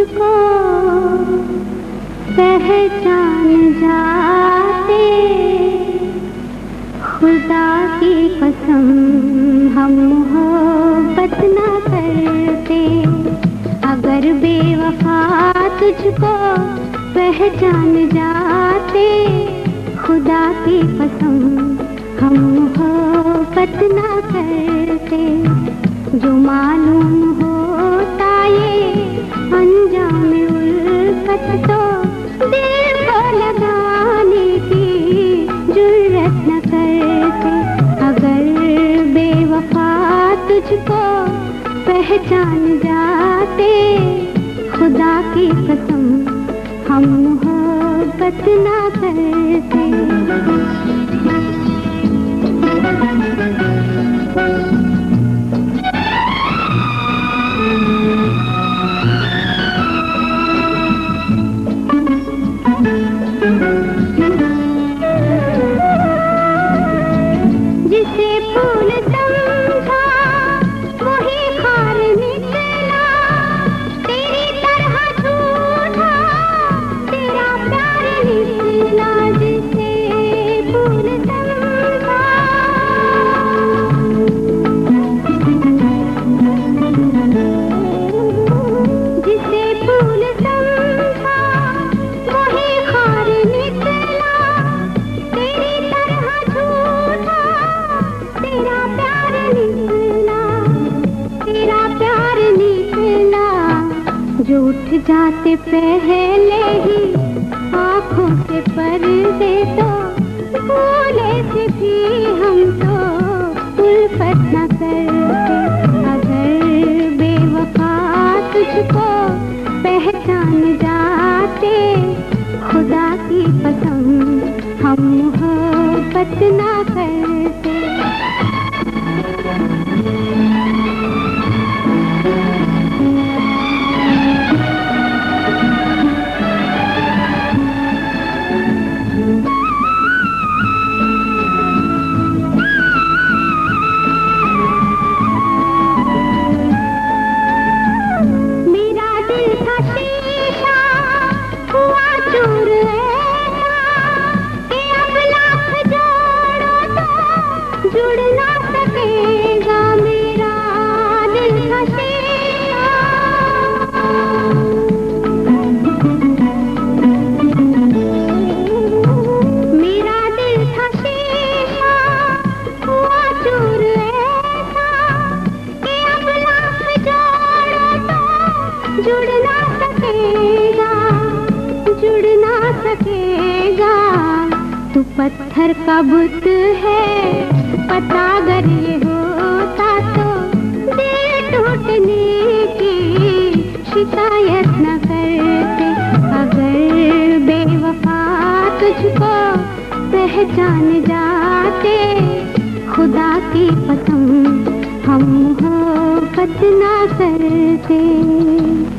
तुझको पहचान जाते, खुदा की कसम हम मोहब्बत न करते। अगर बेवफा तुझको पहचान जाते, खुदा की कसम हम मोहब्बत न करते। जो मालूम होता ये अंजाम उल्फत, तो दिल को लगाने की जुर्रत न करते। अगर बेवफा तुझको पहचान जाते, खुदा की कसम हम मोहब्बत न करते। जिसे फूल समझा वही खार निकला, तेरी तरह झूठा तेरा प्यार निकला। जिसे फूल समझा, जिसे फूल समझा वही खार निकला, तेरी तरह झूठा तेरा प्यार निकला, तेरा प्यार निकला। जो उठ जाते पहले ही आँखों से पर्दे, तो भूले से भी हम तो उल्फत न करते। अगर बेवफा तुझको पहचान जाते, खुदा की कसम हम मोहब्बत न करते। मेरा दिल था शीशा हुआ चूर ऐसा, कि अब लाख जोड़ो तो जुड़ ना सकेगा। मेरा दिल था शीशा, मेरा दिल था शीशा हुआ चूर ऐसा, कि अब लाख जोड़ो तो जुड़ ना सकेगा, जुड़ ना सकेगा। तू पत्थर का बुत है, पता अगर ये होता तो दिल टूटने की शिकायत न करते। अगर बेवफा तुझको पहचान जाते, खुदा की कसम हम मोहब्बत न करते।